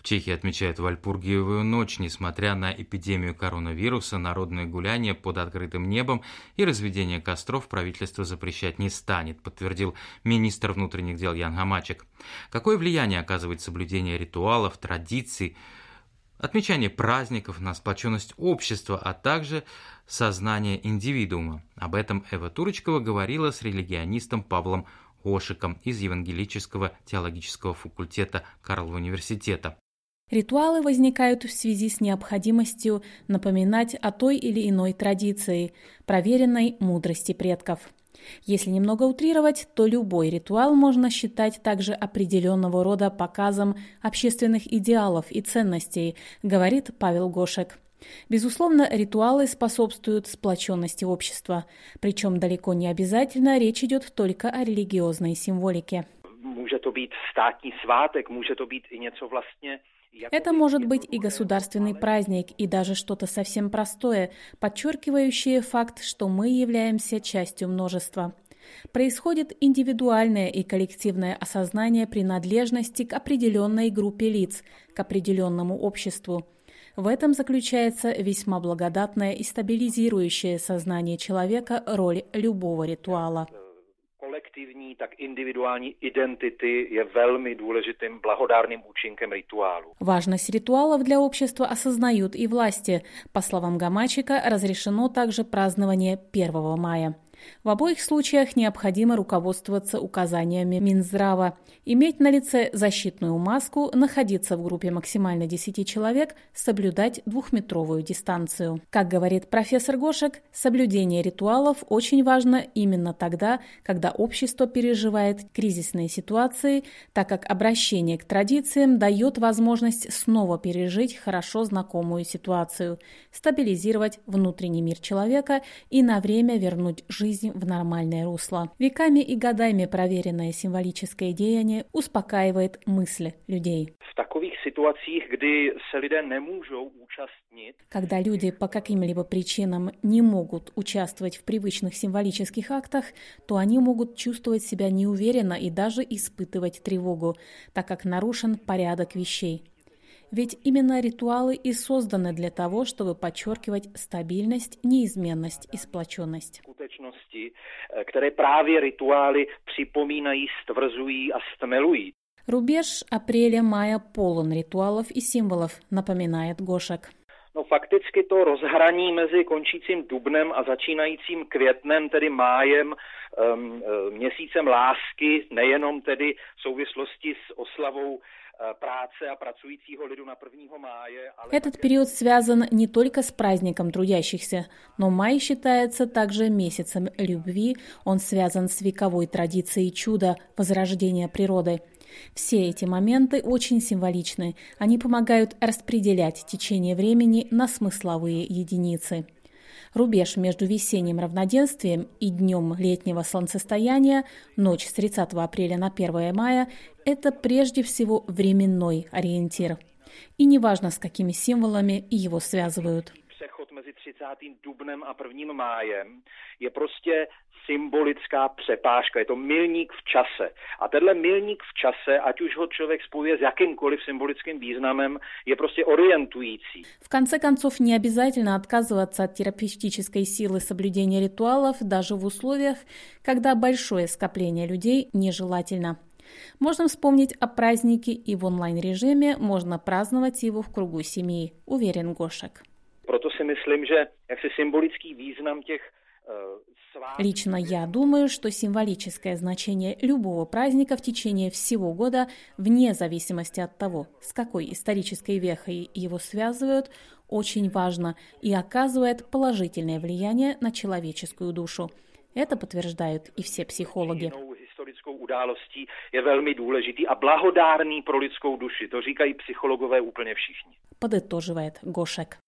Чехии отмечают Вальпургиевую ночь. Несмотря на эпидемию коронавируса, народные гуляния под открытым небом и разведение костров правительство запрещать не станет, подтвердил министр внутренних дел Ян Хамачек. Какое влияние оказывает соблюдение ритуалов, традиций, отмечание праздников на сплоченность общества, а также сознание индивидуума? Об этом Эва Турочкова говорила с религионистом Павлом Гошеком из Евангелического теологического факультета Карлова университета. Ритуалы возникают в связи с необходимостью напоминать о той или иной традиции, проверенной мудрости предков. Если немного утрировать, то любой ритуал можно считать также определенного рода показом общественных идеалов и ценностей, говорит Павел Гошек. Безусловно, ритуалы способствуют сплоченности общества, причем далеко не обязательно речь идет только о религиозной символике. Это может быть и государственный праздник, и даже что-то совсем простое, подчеркивающее факт, что мы являемся частью множества. Происходит индивидуальное и коллективное осознание принадлежности к определенной группе лиц, к определенному обществу. В этом заключается весьма благодатная и стабилизирующее сознание человека роль любого ритуала. Kolektivní, tak individuální identity je velmi důležitým blahodárným účinkem rituálu. Важность ритуалов для общества осознают и власти. По словам Гамачика, разрешено также празднование 1 мая. В обоих случаях необходимо руководствоваться указаниями Минздрава, иметь на лице защитную маску, находиться в группе максимально 10 человек, соблюдать 2-метровую дистанцию. Как говорит профессор Гошек, соблюдение ритуалов очень важно именно тогда, когда общество переживает кризисные ситуации, так как обращение к традициям дает возможность снова пережить хорошо знакомую ситуацию, стабилизировать внутренний мир человека и на время вернуть жизнь в нормальное русло. Веками и годами проверенное символическое деяние успокаивает мысли людей. Когда люди по каким-либо причинам не могут участвовать в привычных символических актах, то они могут чувствовать себя неуверенно и даже испытывать тревогу, так как нарушен порядок вещей. Ведь именно ритуалы и созданы для того, чтобы подчеркивать стабильность, неизменность и сплоченность. Рубеж апреля-мая полон ритуалов и символов, напоминает Гошек. Fakticky to rozhraní mezi končícím dubnem a začínajícím květnem, tedy májem, měsícem lásky, nejenom tedy v souvislosti s oslavou práce a pracujícího lidu na 1 máje. Этот период связан не только с праздником трудящихся, но май считается также месяцем любви, он связан с вековой традицией чуда, возрождения природы. Все эти моменты очень символичны, они помогают распределять течение времени на смысловые единицы. Рубеж между весенним равноденствием и днем летнего солнцестояния, ночь с 30 апреля на 1 мая, это прежде всего временной ориентир. И неважно, с какими символами его связывают. Přechod mezi 30. dubnem a 1. májem je prostě symbolická přepážka, je to milník v čase. A tenhle milník v čase, ať už ho člověk spojuje s jakýmkoliv symbolickým významem, je prostě orientující. В конце концов, не обязательно отказываться от терапевтической силы соблюдения ритуалов даже в условиях, когда большое скопление людей нежелательно. Можно вспомнить о празднике и в онлайн-режиме, можно праздновать его в кругу семьи, уверен Гошек. Proto si myslím, že jaksi symbolický význam těch Лично я думаю, что символическое значение любого праздника в течение всего года, вне зависимости от того, с какой исторической вехой его связывают, очень важно и оказывает положительное влияние на человеческую душу. Это подтверждают и все психологи. Historickou událostí je velmi důležitý a blahodárný pro lidskou duši. To říkají psychologové úplně všichni. Подытоживает Гошек.